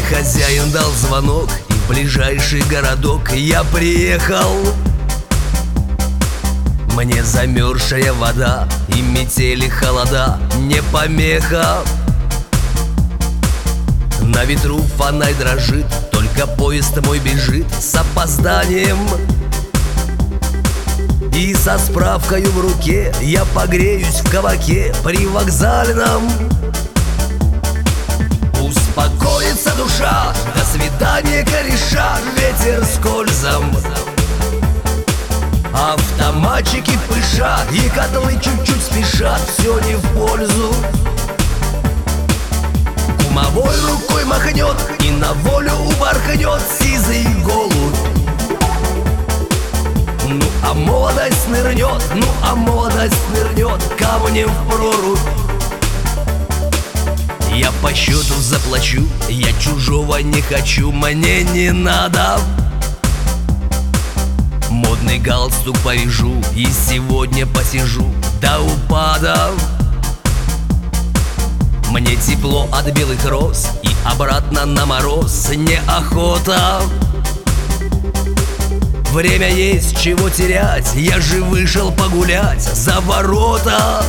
хозяин дал звонок, и в ближайший городок я приехал. Мне замерзшая вода и метели холода не помеха. На ветру фонарь дрожит, только поезд мой бежит с опозданием. И со справкою в руке я погреюсь в кабаке привокзальном. Успокоится душа, до свидания, кореша, ветер скользом. Автоматчики пышат, и котлы чуть-чуть спешат, все не в пользу. Кумовой рукой махнет и на волю упорхнет сизый голубь. Ну а молодость нырнет, ну а молодость нырнет камнем в прорубь. Я по счету заплачу, я чужого не хочу, мне не надо. Модный галстук повяжу и сегодня посижу до упада. Мне тепло от белых роз и обратно на мороз неохота. Время есть, чего терять, я же вышел погулять за ворота.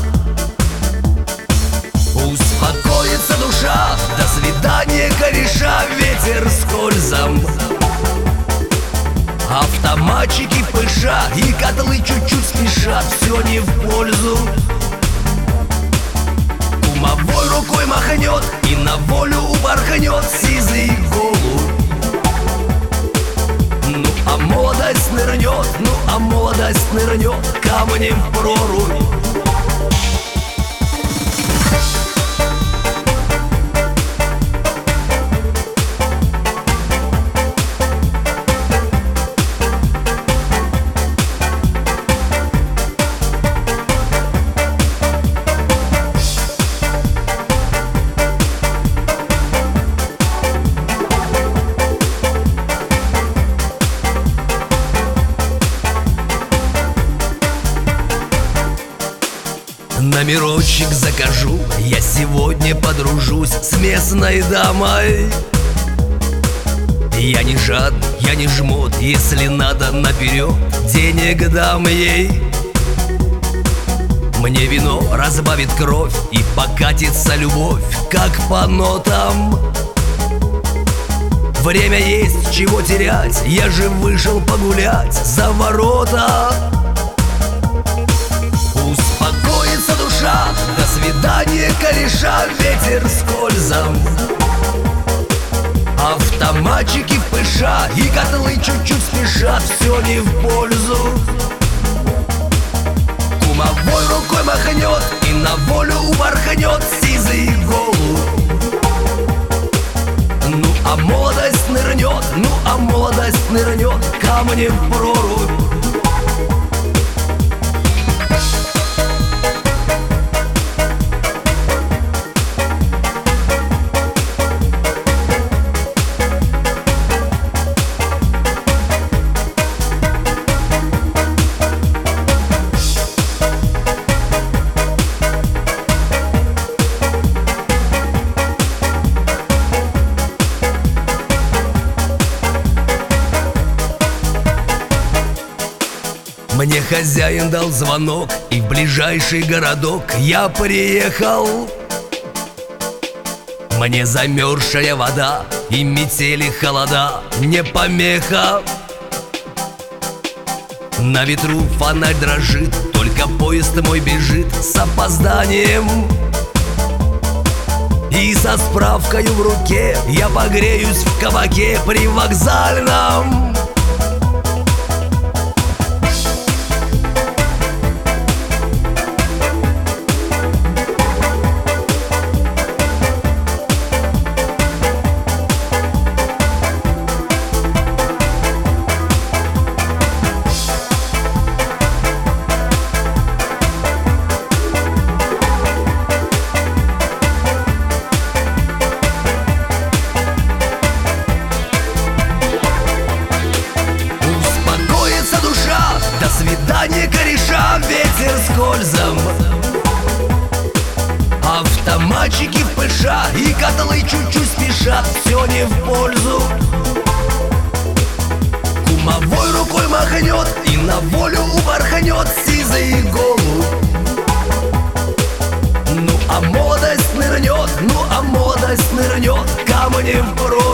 Успокоится душа, до свидания, кореша, ветер скользом. Автоматчики пышат, и котлы чуть-чуть спешат, все не в пользу. Кумовой рукой махнет и на волю упорхнет сизый голубь. Ну а молодость нырнет, ну а молодость нырнет камнем в прорубь. Номерочек закажу, я сегодня подружусь с местной дамой. Я не жадный, я не жмот, если надо наперед, денег дам ей. Мне вино разбавит кровь и покатится любовь, как по нотам. Время есть, чего терять, я же вышел погулять за ворота. Успокоится душа, до свидания, кореша, ветер скользом. Автоматчики пышат, и котлы чуть-чуть спешат, все не в пользу. Кумовой рукой махнет и на волю упорхнет сизый голубь. Ну а молодость нырнет, ну а молодость нырнет камнем в прорубь. Мне хозяин дал звонок, и в ближайший городок я приехал. Мне замерзшая вода и метели холода не помеха. На ветру фонарь дрожит, только поезд мой бежит с опозданием. И со справкою в руке я погреюсь в кабаке привокзальном. спеша, и котлы чуть-чуть спешат, все не в пользу. Кумовой рукой махнет и на волю упорхнет сизый голубь. Ну а молодость нырнет, ну а молодость нырнет камнем в прорубь.